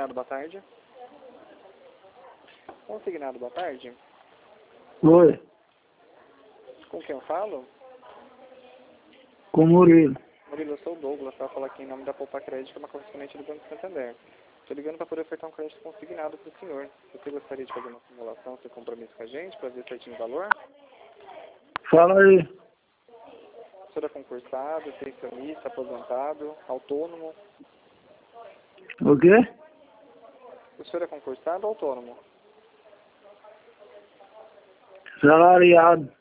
Consignado, boa tarde. Consignado, boa tarde. Oi, Com quem eu falo? com Murilo. Murilo, eu sou o Douglas, para falar aqui em nome da Poupa Crédito, que é uma correspondente do Banco Santander. Estou ligando para poder ofertar um crédito consignado para o senhor. Você gostaria de fazer uma simulação, seu compromisso com a gente, para ver certinho o valor? Fala aí. O senhor é concursado, pensionista, aposentado, autônomo? O quê? O senhor é concursado ou autônomo? Salariado.